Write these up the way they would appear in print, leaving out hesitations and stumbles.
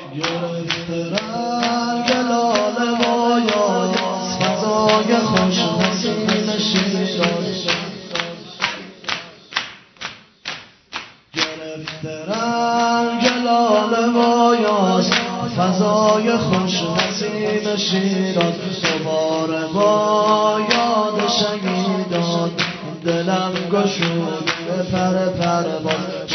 گرفته رنگ لاله و یاس فضای خوش نسیم شیراز گرفته رنگ لاله و یاس فضای خوش نسیم شیراز دوباره با یاد شهیدان دلم گشود پر پرواز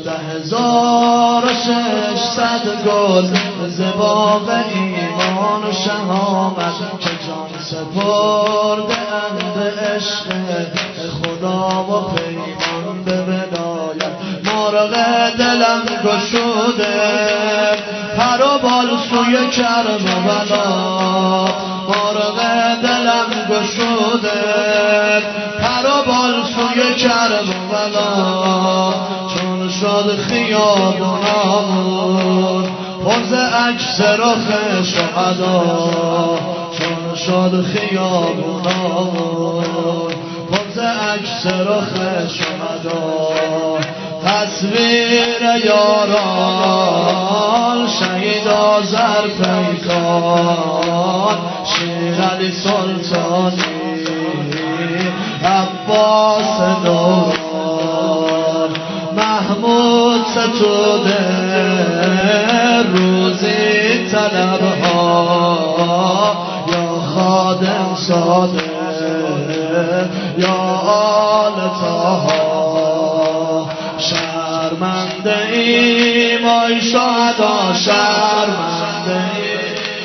14,600 گل ز باغ ایمان و شهامت که جان سپرده اند عشق خدا و پیمان به ولایت مرغ دلم گشوده پر و بال سوی کربلا مرغ دلم گشوده پر و بال سوی کربلا چون شد خیابونامون پر ز عکس رخ شهدا چون شد خیابونامون پر ز عکس رخ شهدا تصویر یاران شهید آذرپیکان شیرعلی سلطانی عباس دوران محمود ستوده روزی طلبها یا خادم ساده یا آل طاها شرمنده ایم آی شهدا شرمنده ایم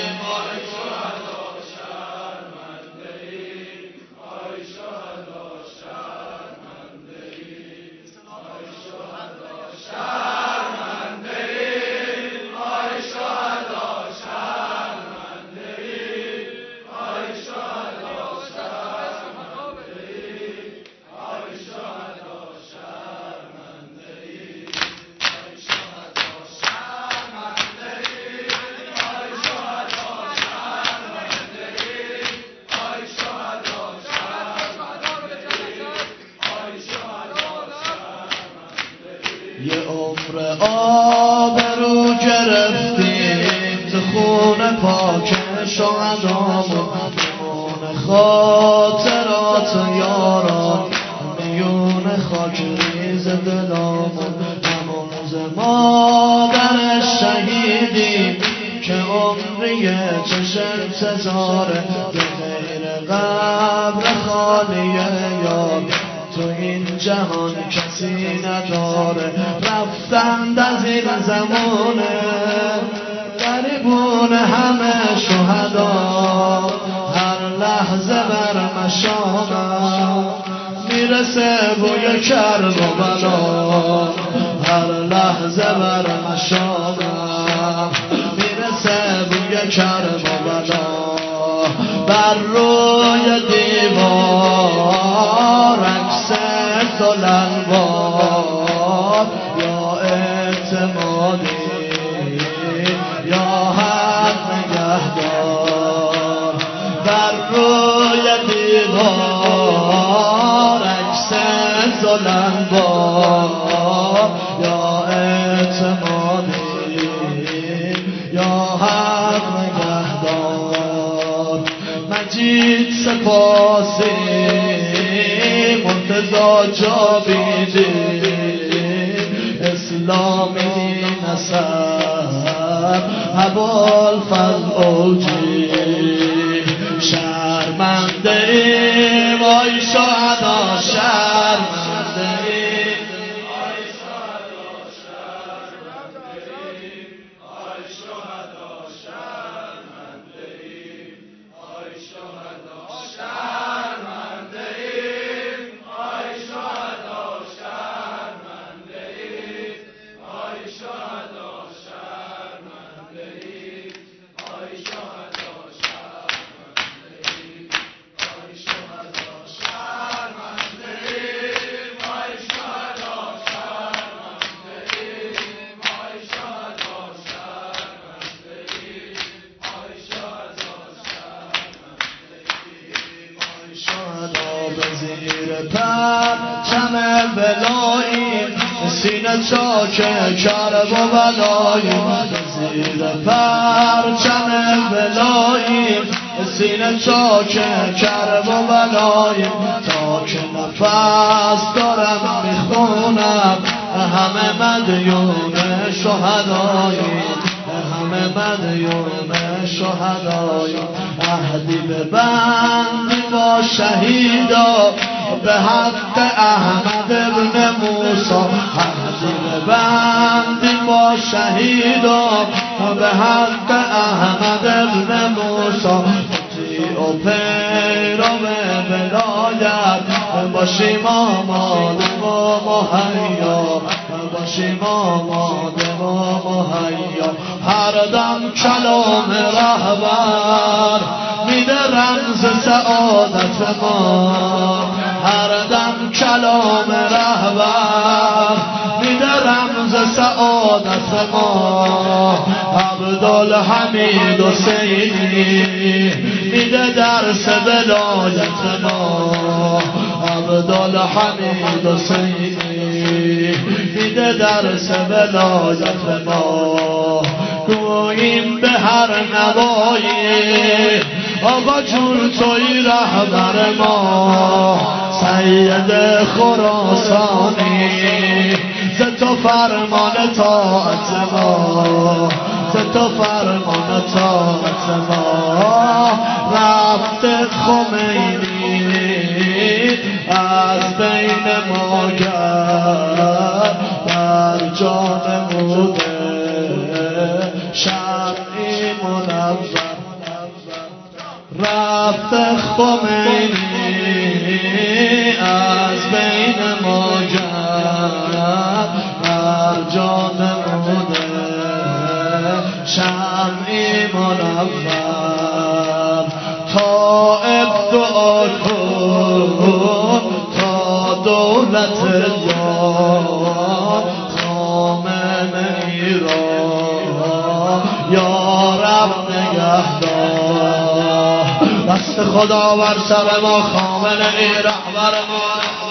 یه عمر آبرو گرفتیم ز خون پاک شهدامون میمونه خاطرات یاران میون خاک ریز دلامون همون ز مادر شهیدیم که عمری چش انتظاره به غیر قبر خالی یاد تو این جهان کسی نداره رفتند از این زمانه غریبون همه شهدا هر لحظه بر مشامم میرسه بوی کربلا هر لحظه بر مشامم میرسه بوی کربلا بر روی دیوار عکس دلنبار یا اعتمادی یا حق نگهدار بر روی دیوار عکس دلنبار یا اعتمادی یا حق نگهدار مجید سپاسی منتظا جاویدی اسلامی نصر ابوالفضل اوجی شرمنده ایم آی شهدا شرمنده ایم آی شهدا شرمنده ایم آی شهدا شرمنده ایم آی شهدا شرمنده ایم آی شهدا شرمنده ایم آی شهدا شرمنده ایم آی شهدا شرمنده ایم آی شهدا شرمنده ایم آی شهدا شرمنده ایم آی شهدا شرمنده ایم آی شهدا شرمنده ایم آی شهدا به زیر پرچم ولاییم سینه چاک کرب و بلاییم زیر پرچم ولاییم سینه چاک کرب و بلاییم تا که نفس دارم میخونم همه مدیون شهداییم همه مدیون شهداییم عهدی ببندیم با شهیدا به حق احمد ابن موسی عهدی ببندیم با شهیدا به حق احمد ابن موسی و پیرو ولایت باشیم آماده و مهیا باشیم آماده و مهیا هر دم کلام رهبر میده رمز سعادت ما هر دم کلام رهبر میده رمز سعادت ما عبدالحمید حسینی میده درس ولایت ما عبدالحمید حسینی میده درس ولایت ما گوییم به هر نوایی آقا جون توی رهبر ما سید خراسانی ز تو فرمان طاعت ما ز تو فرمان طاعت ما رفت خمینی از بین ما کرد در جان موده شمعی منور رفت خمینی از بین ما کرد در جان موده شمعی منور طائب دعا کن تا دولت یار خامنه ایران یا رب نگهدار دست خدا بر سر ما خامنه ای رهبر ما